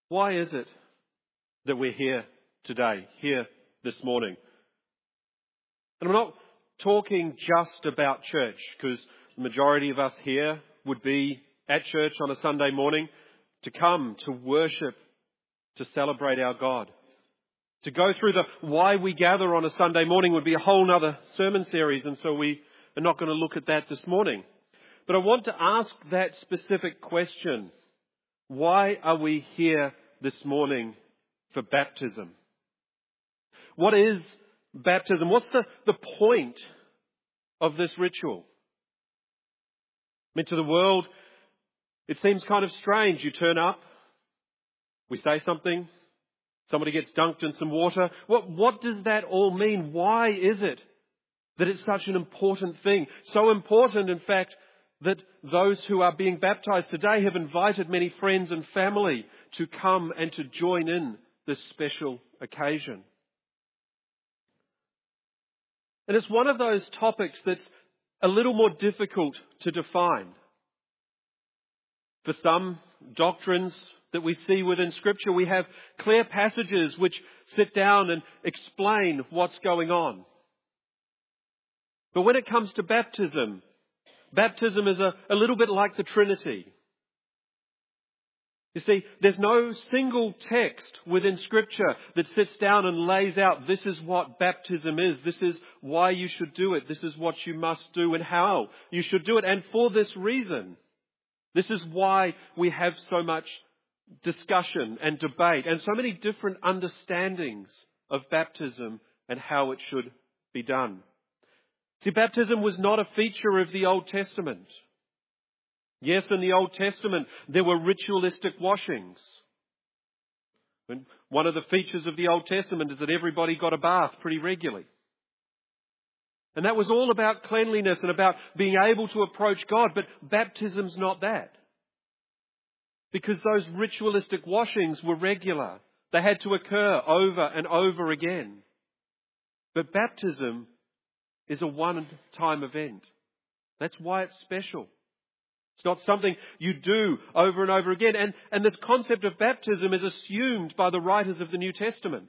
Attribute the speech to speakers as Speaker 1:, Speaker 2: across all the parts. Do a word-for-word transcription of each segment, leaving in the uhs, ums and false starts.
Speaker 1: Why is it that we're here today, here this morning? And I'm not talking just about church, because the majority of us here would be at church on a Sunday morning to come, to worship, to celebrate our God. To go through the why we gather on a Sunday morning would be a whole other sermon series, and so we are not going to look at that this morning. But I want to ask that specific question. Why are we here this morning for baptism? What is baptism? What's the, the point of this ritual? I mean, to the world, it seems kind of strange. You turn up, we say something, somebody gets dunked in some water. What, what does that all mean? Why is it that it's such an important thing? So important, in fact, that those who are being baptized today have invited many friends and family to come and to join in this special occasion. And it's one of those topics that's a little more difficult to define. For some doctrines that we see within Scripture, we have clear passages which sit down and explain what's going on. But when it comes to baptism, baptism is a, a little bit like the Trinity. You see, there's no single text within Scripture that sits down and lays out, this is what baptism is, this is why you should do it, this is what you must do and how you should do it. And for this reason, this is why we have so much discussion and debate and so many different understandings of baptism and how it should be done. See, baptism was not a feature of the Old Testament. Yes, in the Old Testament, there were ritualistic washings. And one of the features of the Old Testament is that everybody got a bath pretty regularly. And that was all about cleanliness and about being able to approach God. But baptism's not that. Because those ritualistic washings were regular. They had to occur over and over again. But baptism is a one-time event. That's why it's special. It's not something you do over and over again. And, and this concept of baptism is assumed by the writers of the New Testament.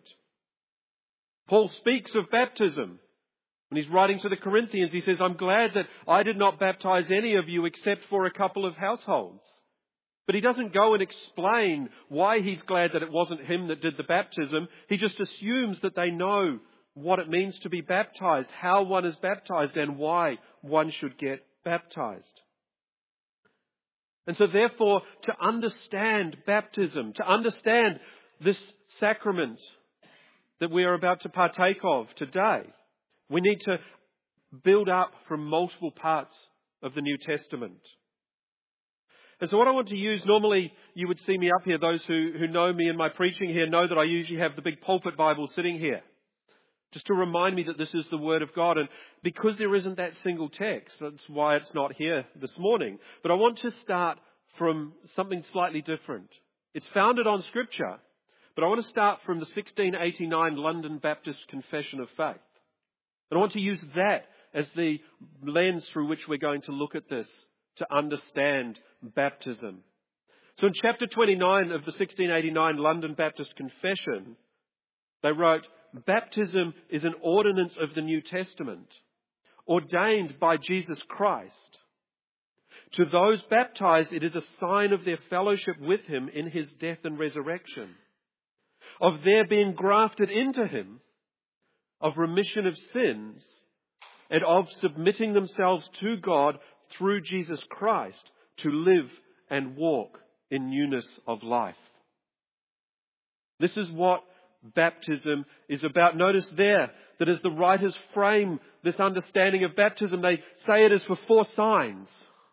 Speaker 1: Paul speaks of baptism. When he's writing to the Corinthians, he says, I'm glad that I did not baptize any of you except for a couple of households. But he doesn't go and explain why he's glad that it wasn't him that did the baptism. He just assumes that they know what it means to be baptized, how one is baptized, and why one should get baptized. And so therefore, to understand baptism, to understand this sacrament that we are about to partake of today, we need to build up from multiple parts of the New Testament. And so what I want to use, normally you would see me up here, those who, who know me in my preaching here know that I usually have the big pulpit Bible sitting here, just to remind me that this is the Word of God. And because there isn't that single text, that's why it's not here this morning. But I want to start from something slightly different. It's founded on Scripture, but I want to start from the sixteen eighty-nine London Baptist Confession of Faith. And I want to use that as the lens through which we're going to look at this, to understand baptism. So in chapter twenty-nine of the sixteen eighty-nine London Baptist Confession, they wrote, baptism is an ordinance of the New Testament, ordained by Jesus Christ. To those baptized, it is a sign of their fellowship with Him in His death and resurrection, of their being grafted into Him, of remission of sins, and of submitting themselves to God through Jesus Christ to live and walk in newness of life. This is what baptism is about. Notice there that as the writers frame this understanding of baptism, they say it is for four signs.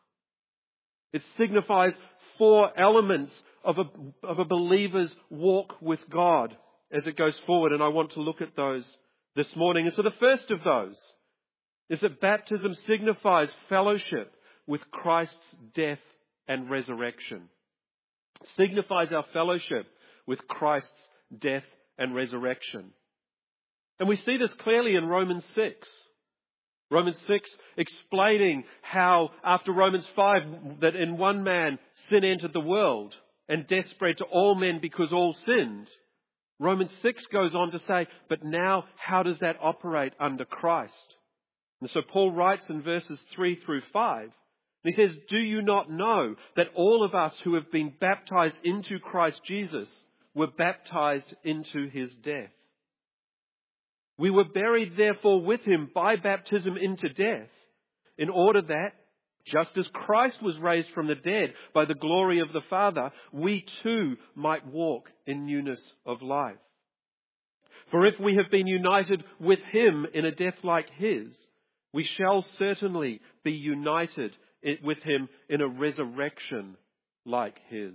Speaker 1: It signifies four elements of a, of a believer's walk with God as it goes forward. And I want to look at those this morning. And so the first of those is that baptism signifies fellowship with Christ's death and resurrection. It signifies our fellowship with Christ's death and resurrection. And we see this clearly in Romans six. Romans six explaining how after Romans five that in one man sin entered the world and death spread to all men because all sinned, Romans six goes on to say, but now how does that operate under Christ? And so Paul writes in verses three through five, and he says, do you not know that all of us who have been baptized into Christ Jesus were baptized into his death? We were buried therefore with him by baptism into death, in order that, just as Christ was raised from the dead by the glory of the Father, we too might walk in newness of life. For if we have been united with him in a death like his, we shall certainly be united with him in a resurrection like his.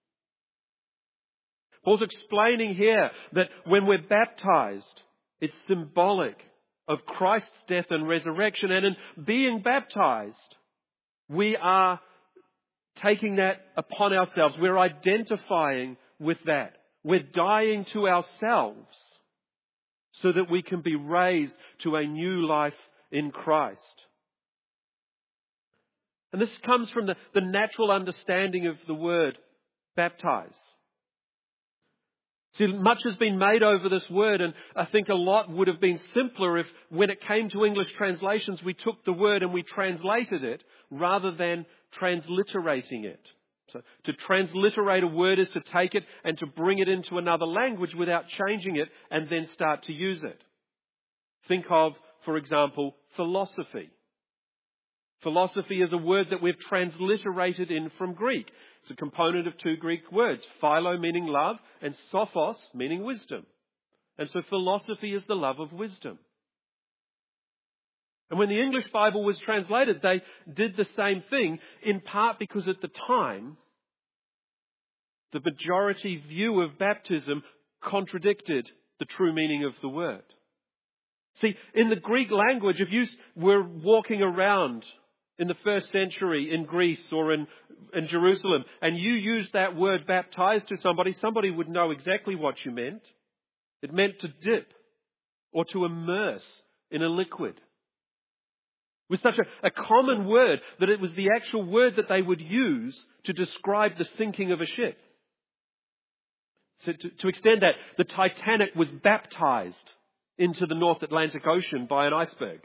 Speaker 1: Paul's explaining here that when we're baptized, it's symbolic of Christ's death and resurrection. And in being baptized, we are taking that upon ourselves. We're identifying with that. We're dying to ourselves so that we can be raised to a new life in Christ. And this comes from the, the natural understanding of the word baptize. See, much has been made over this word, and I think a lot would have been simpler if, when it came to English translations, we took the word and we translated it rather than transliterating it. So to transliterate a word is to take it and to bring it into another language without changing it and then start to use it. Think of, for example, philosophy. Philosophy is a word that we've transliterated in from Greek. It's a component of two Greek words, philo meaning love and sophos meaning wisdom. And so philosophy is the love of wisdom. And when the English Bible was translated, they did the same thing, in part because at the time, the majority view of baptism contradicted the true meaning of the word. See, in the Greek language, if you were walking around in the first century in Greece or in, in Jerusalem, and you used that word baptized to somebody, somebody would know exactly what you meant. It meant to dip or to immerse in a liquid. It was such a, a common word that it was the actual word that they would use to describe the sinking of a ship. So to, to extend that, the Titanic was baptized into the North Atlantic Ocean by an iceberg.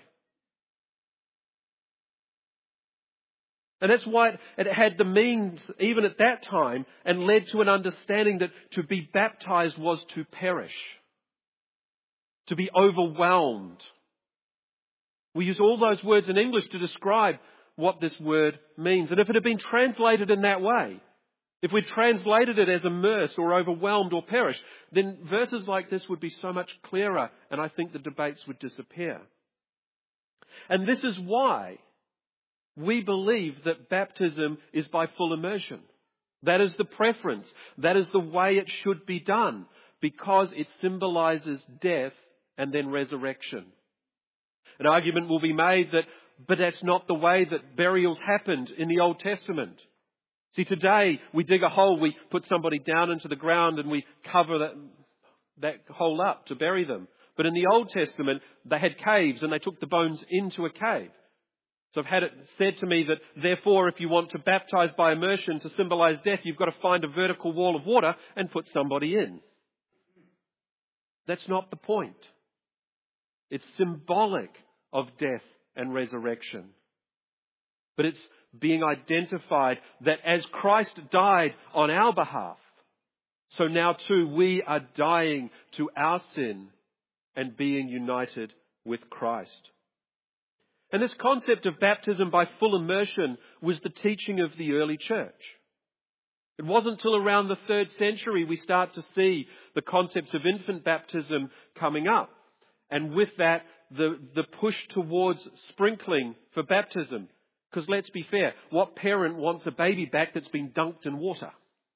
Speaker 1: And that's why it, it had the means, even at that time, and led to an understanding that to be baptized was to perish, to be overwhelmed. We use all those words in English to describe what this word means. And if it had been translated in that way, if we translated it as immerse or overwhelmed or perish, then verses like this would be so much clearer, and I think the debates would disappear. And this is why we believe that baptism is by full immersion. That is the preference. That is the way it should be done, because it symbolizes death and then resurrection. An argument will be made that, but that's not the way that burials happened in the Old Testament. See, today we dig a hole, we put somebody down into the ground and we cover that, that hole up to bury them. But in the Old Testament, they had caves and they took the bones into a cave. So I've had it said to me that, therefore, if you want to baptize by immersion to symbolize death, you've got to find a vertical wall of water and put somebody in. That's not the point. It's symbolic of death and resurrection. But it's being identified that as Christ died on our behalf, so now too we are dying to our sin and being united with Christ. And this concept of baptism by full immersion was the teaching of the early church. It wasn't until around the third century we start to see the concepts of infant baptism coming up. And with that, the, the push towards sprinkling for baptism. Because let's be fair, what parent wants a baby back that's been dunked in water?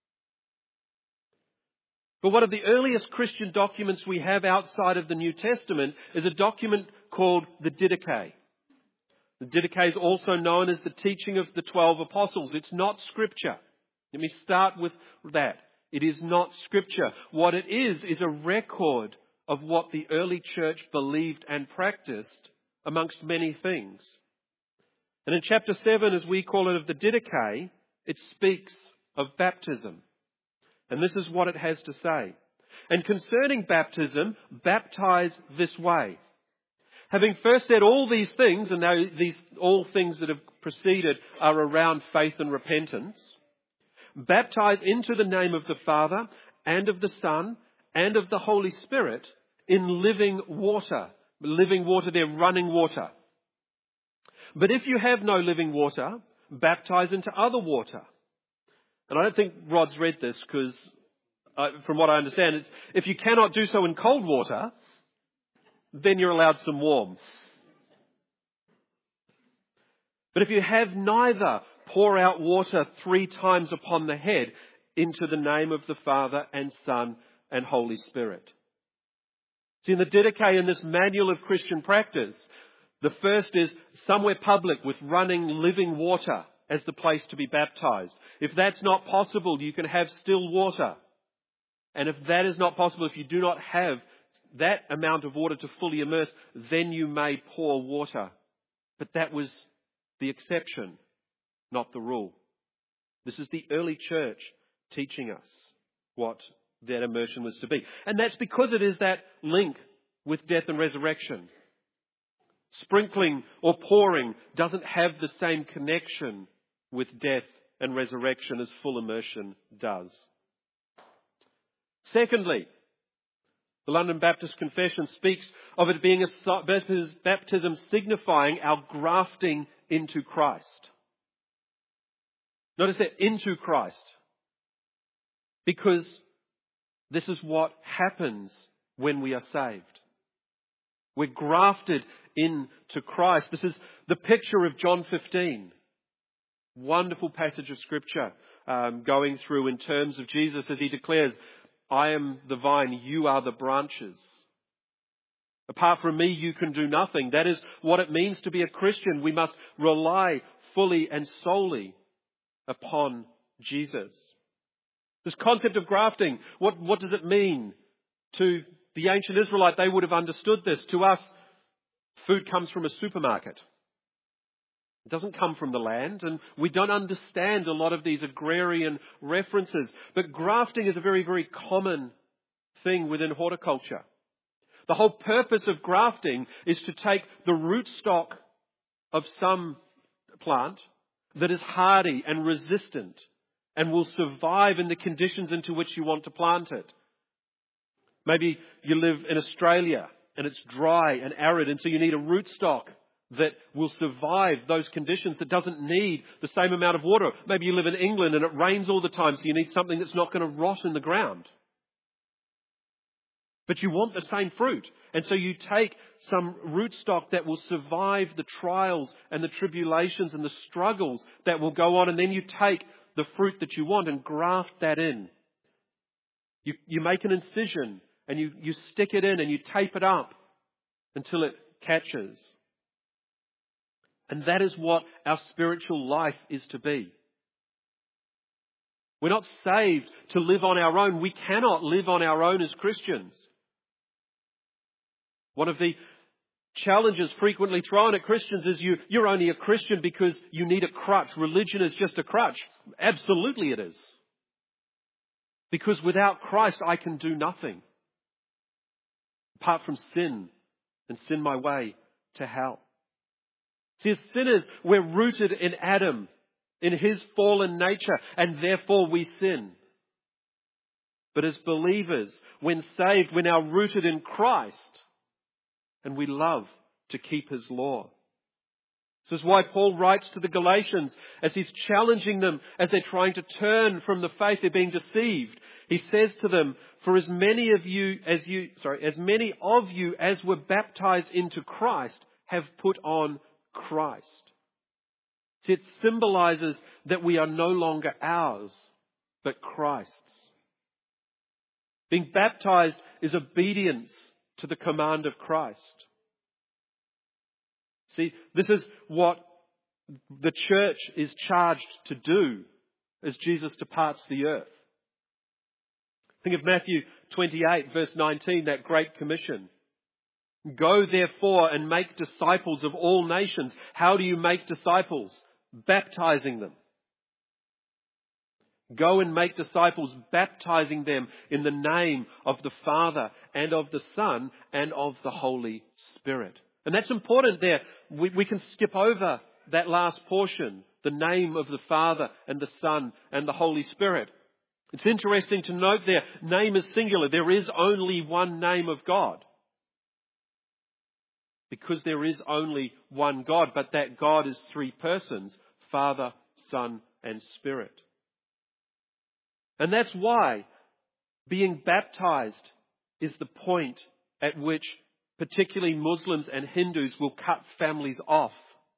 Speaker 1: But one of the earliest Christian documents we have outside of the New Testament is a document called the Didache. The Didache is also known as the teaching of the twelve apostles. It's not scripture. Let me start with that. It is not scripture. What it is, is a record of what the early church believed and practiced amongst many things. And in chapter seven, as we call it, of the Didache, it speaks of baptism. And this is what it has to say. And concerning baptism, baptize this way. Having first said all these things, and now these all things that have preceded are around faith and repentance, baptize into the name of the Father and of the Son and of the Holy Spirit in living water. Living water, they're running water. But if you have no living water, baptize into other water. And I don't think Rod's read this because, uh, from what I understand, it's, if you cannot do so in cold water, then you're allowed some warm. But if you have neither, pour out water three times upon the head into the name of the Father and Son and Holy Spirit. See, in the Didache, in this manual of Christian practice, the first is somewhere public with running living water as the place to be baptized. If that's not possible, you can have still water. And if that is not possible, if you do not have that amount of water to fully immerse, then you may pour water. But that was the exception, not the rule. This is the early church teaching us what that immersion was to be. And that's because it is that link with death and resurrection. Sprinkling or pouring doesn't have the same connection with death and resurrection as full immersion does. Secondly, the London Baptist Confession speaks of it being a baptism signifying our grafting into Christ. Notice that, into Christ. Because this is what happens when we are saved. We're grafted into Christ. This is the picture of John fifteen. Wonderful passage of Scripture um, going through in terms of Jesus as he declares, I am the vine, you are the branches. Apart from me, you can do nothing. That is what it means to be a Christian. We must rely fully and solely upon Jesus. This concept of grafting, what, what does it mean? To the ancient Israelite, they would have understood this. To us, food comes from a supermarket. It doesn't come from the land, and we don't understand a lot of these agrarian references. But grafting is a very, very common thing within horticulture. The whole purpose of grafting is to take the rootstock of some plant that is hardy and resistant and will survive in the conditions into which you want to plant it. Maybe you live in Australia and it's dry and arid, and so you need a rootstock that will survive those conditions, that doesn't need the same amount of water. Maybe you live in England and it rains all the time, so you need something that's not going to rot in the ground. But you want the same fruit. And so you take some rootstock that will survive the trials and the tribulations and the struggles that will go on, and then you take the fruit that you want and graft that in. You, you make an incision and you, you stick it in and you tape it up until it catches. And that is what our spiritual life is to be. We're not saved to live on our own. We cannot live on our own as Christians. One of the challenges frequently thrown at Christians is you, you're only a Christian because you need a crutch. Religion is just a crutch. Absolutely it is. Because without Christ I can do nothing apart from sin and sin my way to hell. See, as sinners, we're rooted in Adam, in his fallen nature, and therefore we sin. But as believers, when saved, we're now rooted in Christ, and we love to keep his law. This is why Paul writes to the Galatians as he's challenging them as they're trying to turn from the faith, they're being deceived. He says to them, for as many of you as you, sorry, as many of you as were baptized into Christ have put on Christ. See, it symbolizes that we are no longer ours, but Christ's. Being baptized is obedience to the command of Christ. See, this is what the church is charged to do as Jesus departs the earth. Think of Matthew twenty-eight, verse nineteen, that great commission. Go therefore and make disciples of all nations. How do you make disciples? Baptizing them. Go and make disciples, baptizing them in the name of the Father and of the Son and of the Holy Spirit. And that's important there. We, we can skip over that last portion, the name of the Father and the Son and the Holy Spirit. It's interesting to note there, name is singular. There is only one name of God. Because there is only one God, but that God is three persons, Father, Son, and Spirit. And that's why being baptized is the point at which particularly Muslims and Hindus will cut families off.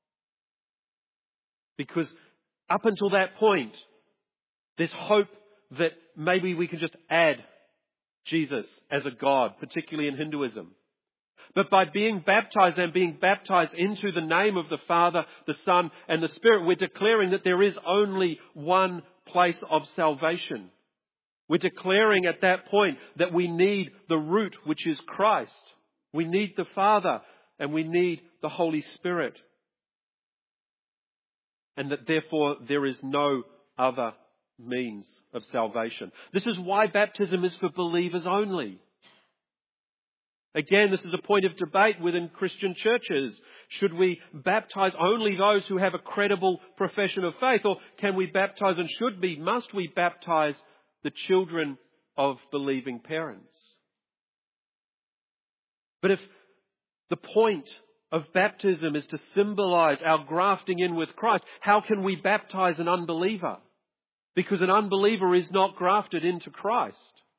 Speaker 1: Because up until that point, there's hope that maybe we can just add Jesus as a God, particularly in Hinduism. But by being baptized and being baptized into the name of the Father, the Son, and the Spirit, we're declaring that there is only one place of salvation. We're declaring at that point that we need the root, which is Christ. We need the Father and we need the Holy Spirit. And that therefore there is no other means of salvation. This is why baptism is for believers only. Again, this is a point of debate within Christian churches. Should we baptize only those who have a credible profession of faith? Or can we baptize and should be, must we baptize the children of believing parents? But if the point of baptism is to symbolize our grafting in with Christ, how can we baptize an unbeliever? Because an unbeliever is not grafted into Christ.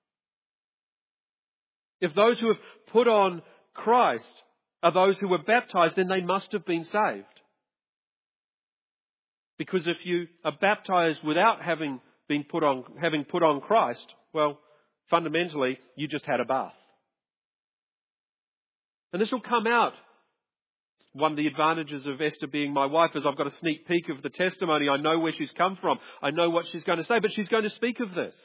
Speaker 1: If those who have put on Christ are those who were baptized, then they must have been saved. Because if you are baptized without having been put on, having put on Christ, well, fundamentally, you just had a bath. And this will come out. One of the advantages of Esther being my wife is I've got a sneak peek of the testimony. I know where she's come from. I know what she's going to say, but she's going to speak of this.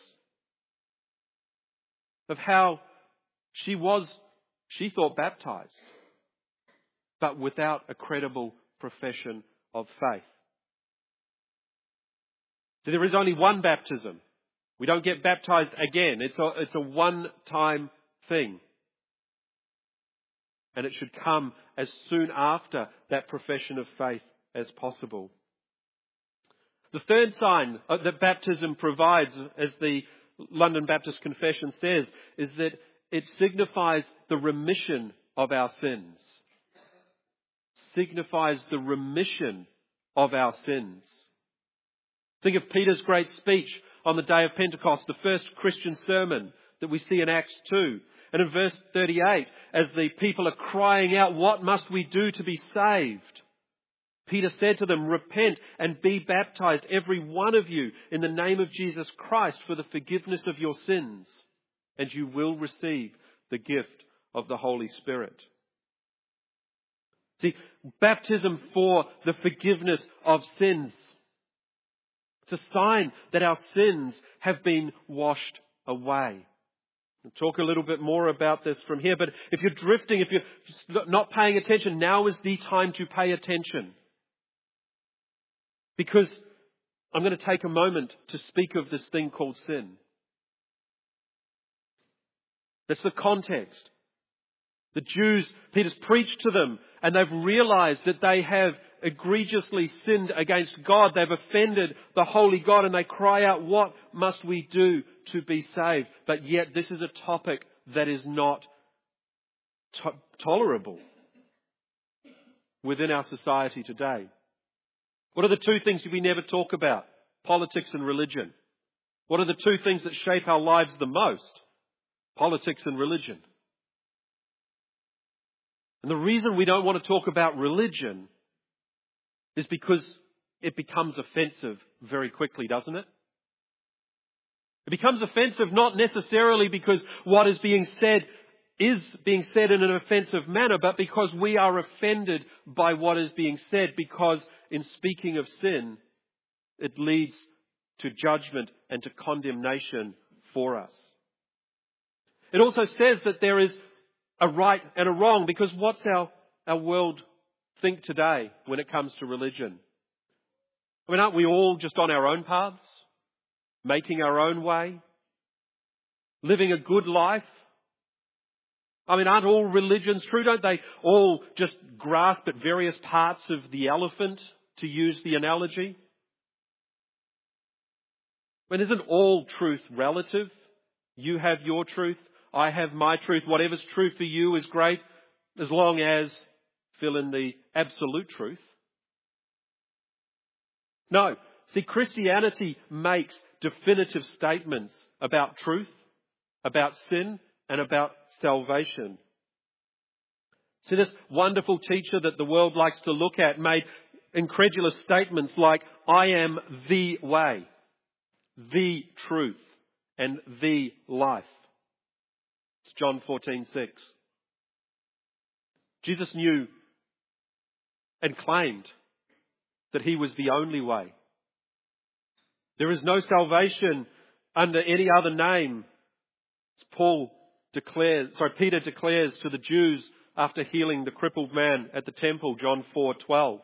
Speaker 1: Of how she was, she thought, baptized, but without a credible profession of faith. So there is only one baptism. We don't get baptized again. It's a, it's a one-time thing. And it should come as soon after that profession of faith as possible. The third sign that baptism provides, as the London Baptist Confession says, is that it signifies the remission of our sins. Signifies the remission of our sins. Think of Peter's great speech on the day of Pentecost, the first Christian sermon that we see in Acts two. And in verse thirty-eight, as the people are crying out, "What must we do to be saved?" Peter said to them, "Repent and be baptized, every one of you, in the name of Jesus Christ for the forgiveness of your sins, and you will receive the gift of the Holy Spirit." See, baptism for the forgiveness of sins. It's a sign that our sins have been washed away. We'll talk a little bit more about this from here, but if you're drifting, if you're not paying attention, now is the time to pay attention. Because I'm going to take a moment to speak of this thing called sin. That's the context. The Jews, Peter's preached to them, and they've realized that they have egregiously sinned against God. They've offended the holy God, and they cry out, "What must we do to be saved?" But yet this is a topic that is not to- tolerable within our society today. What are the two things we never talk about? Politics and religion. What are the two things that shape our lives the most? Politics and religion. And the reason we don't want to talk about religion is because it becomes offensive very quickly, doesn't it? It becomes offensive not necessarily because what is being said is being said in an offensive manner, but because we are offended by what is being said, because in speaking of sin, it leads to judgment and to condemnation for us. It also says that there is a right and a wrong, because what's our, our world think today when it comes to religion? I mean, aren't we all just on our own paths? making our own way, living a good life. I mean, aren't all religions true? Don't they all just grasp at various parts of the elephant, to use the analogy? I mean, isn't all truth relative? You have your truth, I have my truth. Whatever's true for you is great, as long as fill in the absolute truth. No. See, Christianity makes definitive statements about truth, about sin, and about salvation. See, this wonderful teacher that the world likes to look at made incredulous statements like, I am the way, the truth, and the life. It's John fourteen six. Jesus knew and claimed that he was the only way. There is no salvation under any other name. As Paul declares, sorry, Peter declares to the Jews after healing the crippled man at the temple, John four twelve.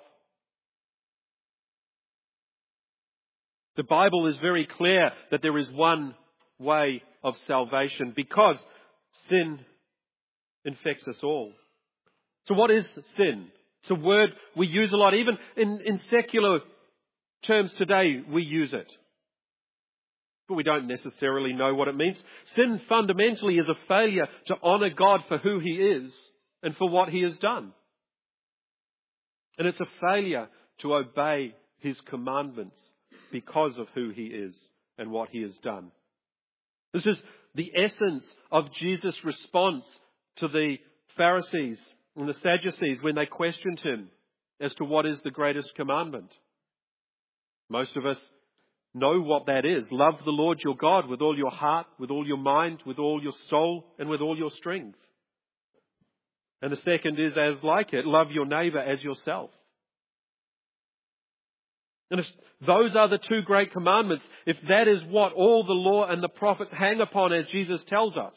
Speaker 1: The Bible is very clear that there is one way of salvation because sin infects us all. So what is sin? It's a word we use a lot. Even in, in secular terms today, we use it. But we don't necessarily know what it means. Sin fundamentally is a failure to honour God for who He is and for what He has done. And it's a failure to obey His commandments because of who He is and what He has done. This is the essence of Jesus' response to the Pharisees and the Sadducees when they questioned Him as to what is the greatest commandment. Most of us know what that is. Love the Lord your God with all your heart, with all your mind, with all your soul, and with all your strength. And the second is as like it, love your neighbour as yourself. And if those are the two great commandments, if that is what all the law and the prophets hang upon, as Jesus tells us,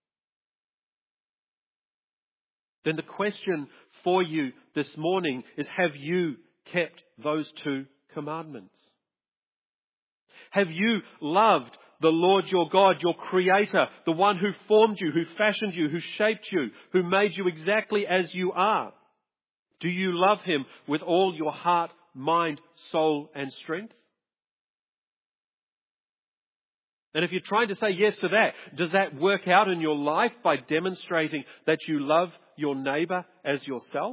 Speaker 1: then the question for you this morning is, have you kept those two commandments? Have you loved the Lord your God, your Creator, the one who formed you, who fashioned you, who shaped you, who made you exactly as you are? Do you love Him with all your heart, mind, soul, and strength? And if you're trying to say yes to that, does that work out in your life by demonstrating that you love your neighbour as yourself?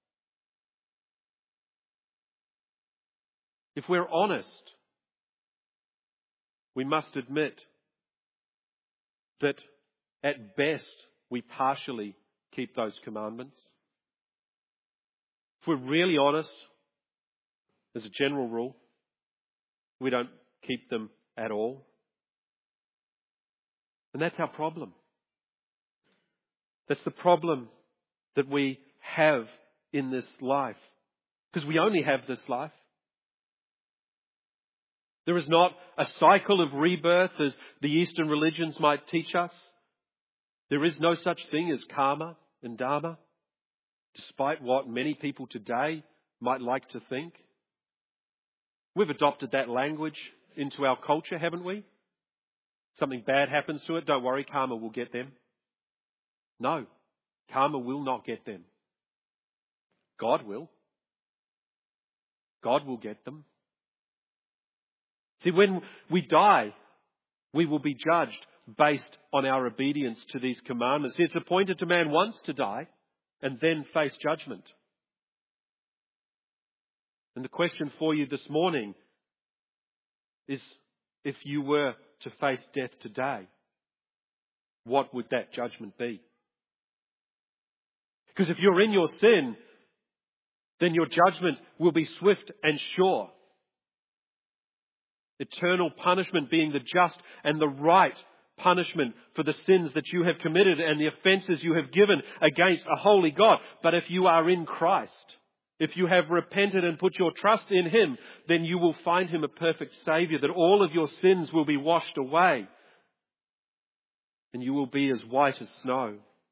Speaker 1: If we're honest, we must admit that at best we partially keep those commandments. If we're really honest, as a general rule, we don't keep them at all. And that's our problem. That's the problem that we have in this life. Because we only have this life. There is not a cycle of rebirth as the Eastern religions might teach us. There is no such thing as karma and dharma, despite what many people today might like to think. We've adopted that language into our culture, haven't we? Something bad happens to it, don't worry, karma will get them. No, karma will not get them. God will. God will get them. See, when we die, we will be judged based on our obedience to these commandments. See, it's appointed to man once to die and then face judgment. And the question for you this morning is, if you were to face death today, what would that judgment be? Because if you're in your sin, then your judgment will be swift and sure. Eternal punishment being the just and the right punishment for the sins that you have committed and the offences you have given against a holy God. But if you are in Christ, if you have repented and put your trust in Him, then you will find Him a perfect Saviour, that all of your sins will be washed away and you will be as white as snow.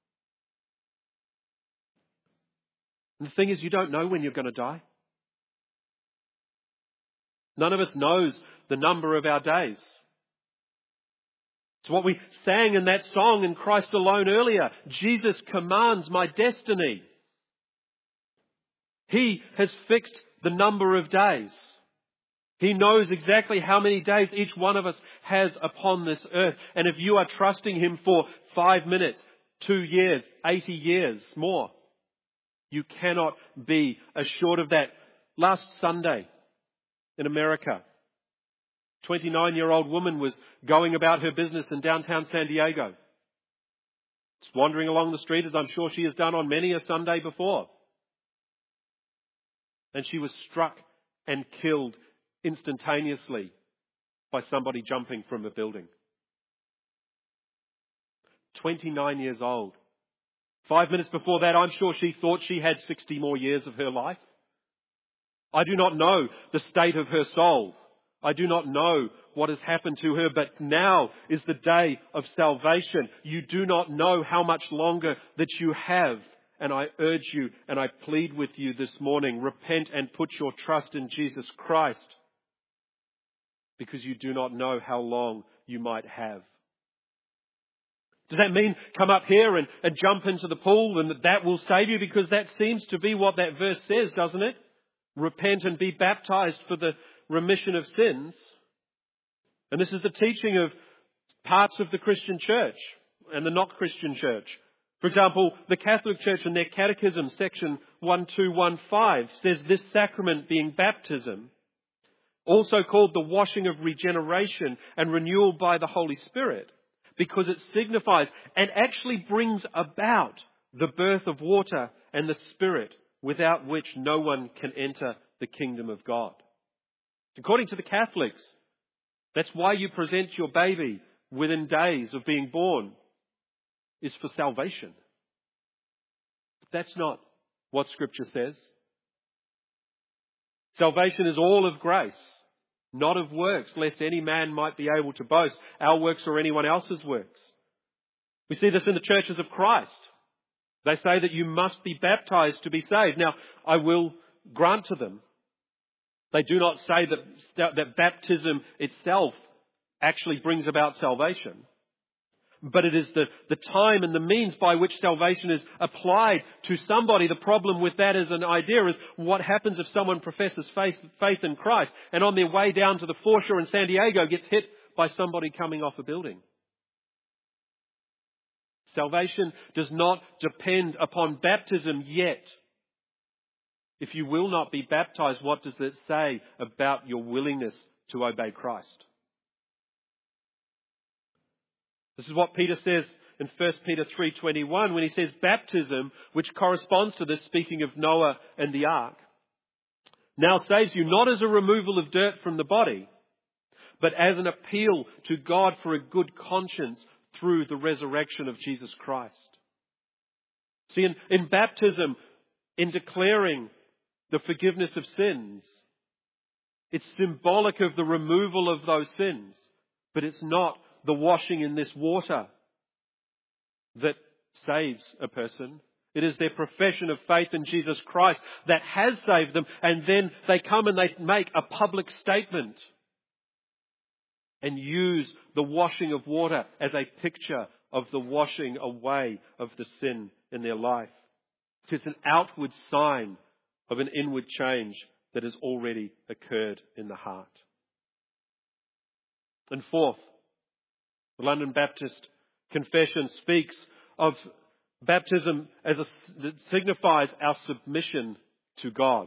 Speaker 1: And the thing is, you don't know when you're going to die. None of us knows the number of our days. It's what we sang in that song in Christ Alone earlier. Jesus commands my destiny. He has fixed the number of days. He knows exactly how many days each one of us has upon this earth. And if you are trusting Him for five minutes, two years, eighty years, more, you cannot be assured of that. Last Sunday in America, twenty-nine-year-old woman was going about her business in downtown San Diego. Just wandering along the street, as I'm sure she has done on many a Sunday before. And she was struck and killed instantaneously by somebody jumping from a building. twenty-nine years old. Five minutes before that, I'm sure she thought she had sixty more years of her life. I do not know the state of her soul. I do not know what has happened to her, but now is the day of salvation. You do not know how much longer that you have. And I urge you and I plead with you this morning, repent and put your trust in Jesus Christ, because you do not know how long you might have. Does that mean come up here and, and jump into the pool and that, that will save you? Because that seems to be what that verse says, doesn't it? Repent and be baptized for the remission of sins. And this is the teaching of parts of the Christian church and the not Christian church. For example, the Catholic Church in their Catechism, section twelve fifteen, says this sacrament being baptism, also called the washing of regeneration and renewal by the Holy Spirit, because it signifies and actually brings about the birth of water and the Spirit, without which no one can enter the kingdom of God. According to the Catholics, that's why you present your baby within days of being born, is for salvation. But that's not what Scripture says. Salvation is all of grace, not of works, lest any man might be able to boast, our works or anyone else's works. We see this in the churches of Christ. They say that you must be baptized to be saved. Now, I will grant to them, they do not say that, that baptism itself actually brings about salvation. But it is the, the time and the means by which salvation is applied to somebody. The problem with that as an idea is what happens if someone professes faith, faith in Christ and on their way down to the foreshore in San Diego gets hit by somebody coming off a building. Salvation does not depend upon baptism yet. If you will not be baptized, what does it say about your willingness to obey Christ? This is what Peter says in First Peter three twenty-one when he says baptism, which corresponds to this, speaking of Noah and the ark, now saves you not as a removal of dirt from the body, but as an appeal to God for a good conscience through the resurrection of Jesus Christ. See, in, in baptism, in declaring the forgiveness of sins, it's symbolic of the removal of those sins, but it's not the washing in this water that saves a person. It is their profession of faith in Jesus Christ that has saved them, and then they come and they make a public statement and use the washing of water as a picture of the washing away of the sin in their life. It's an outward sign of an inward change that has already occurred in the heart. And fourth, the London Baptist Confession speaks of baptism as a, that signifies our submission to God.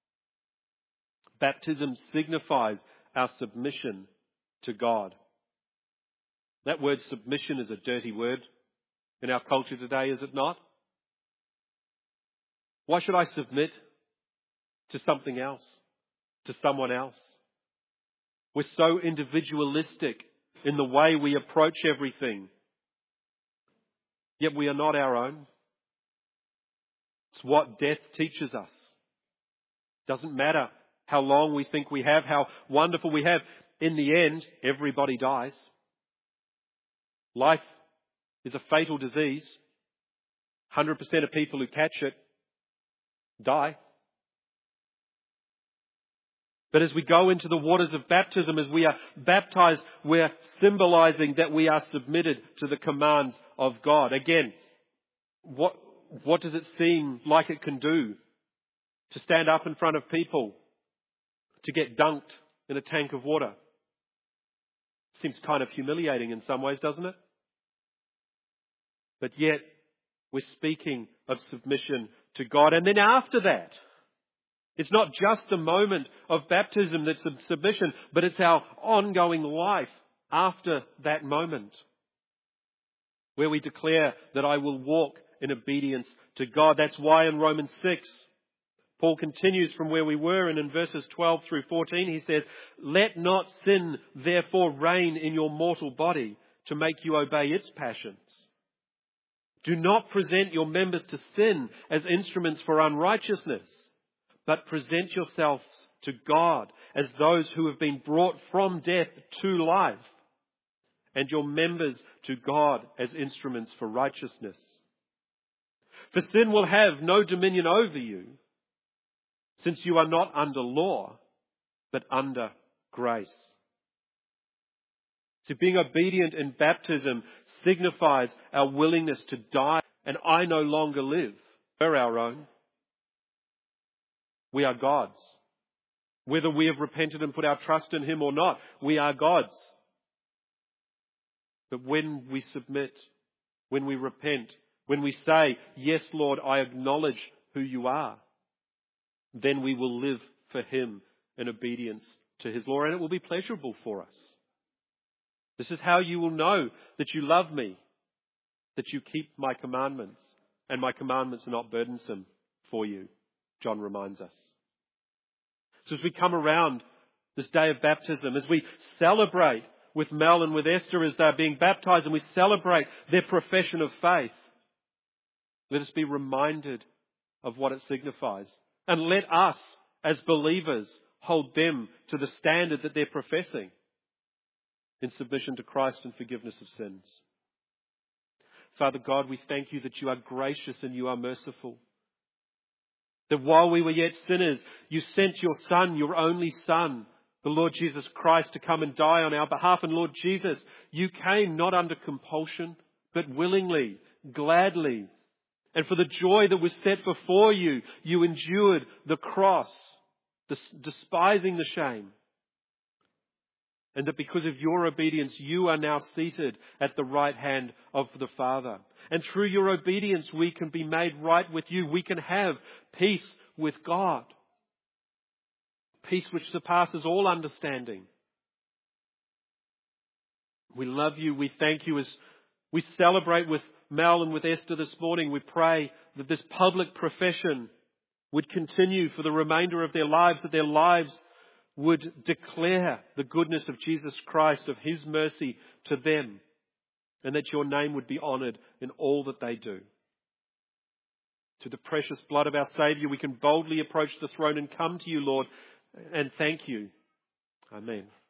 Speaker 1: Baptism signifies our submission to God. That word submission is a dirty word in our culture today, is it not? Why should I submit to something else, to someone else? We're so individualistic in the way we approach everything. Yet we are not our own. It's what death teaches us. Doesn't matter how long we think we have, how wonderful we have. In the end, everybody dies. Life is a fatal disease. one hundred percent of people who catch it die. But as we go into the waters of baptism, as we are baptized, we're symbolizing that we are submitted to the commands of God. Again, what, what does it seem like it can do to stand up in front of people, to get dunked in a tank of water? Seems kind of humiliating in some ways, doesn't it? But yet, we're speaking of submission to God. And then after that, it's not just the moment of baptism that's of submission, but it's our ongoing life after that moment, where we declare that I will walk in obedience to God. That's why in Romans six, Paul continues from where we were, and in verses twelve through fourteen, he says, "Let not sin therefore reign in your mortal body to make you obey its passions. Do not present your members to sin as instruments for unrighteousness, but present yourselves to God as those who have been brought from death to life, and your members to God as instruments for righteousness. For sin will have no dominion over you, since you are not under law, but under grace." So being obedient in baptism signifies our willingness to die, and I no longer live. We're our own. We are God's. Whether we have repented and put our trust in Him or not, we are God's. But when we submit, when we repent, when we say, "Yes, Lord, I acknowledge who you are," then we will live for Him in obedience to His law, and it will be pleasurable for us. This is how you will know that you love me, that you keep my commandments, and my commandments are not burdensome for you, John reminds us. So as we come around this day of baptism, as we celebrate with Mel and with Esther as they're being baptized, and we celebrate their profession of faith, let us be reminded of what it signifies. And let us, as believers, hold them to the standard that they're professing in submission to Christ and forgiveness of sins. Father God, we thank you that you are gracious and you are merciful. That while we were yet sinners, you sent your Son, your only Son, the Lord Jesus Christ, to come and die on our behalf. And Lord Jesus, you came not under compulsion, but willingly, gladly. And for the joy that was set before you, you endured the cross, despising the shame. And that because of your obedience, you are now seated at the right hand of the Father. And through your obedience, we can be made right with you. We can have peace with God. Peace which surpasses all understanding. We love you. We thank you. As we celebrate with Mel and with Esther this morning, we pray that this public profession would continue for the remainder of their lives, that their lives would declare the goodness of Jesus Christ, of His mercy to them, and that your name would be honoured in all that they do. To the precious blood of our Saviour, we can boldly approach the throne and come to you, Lord, and thank you. Amen.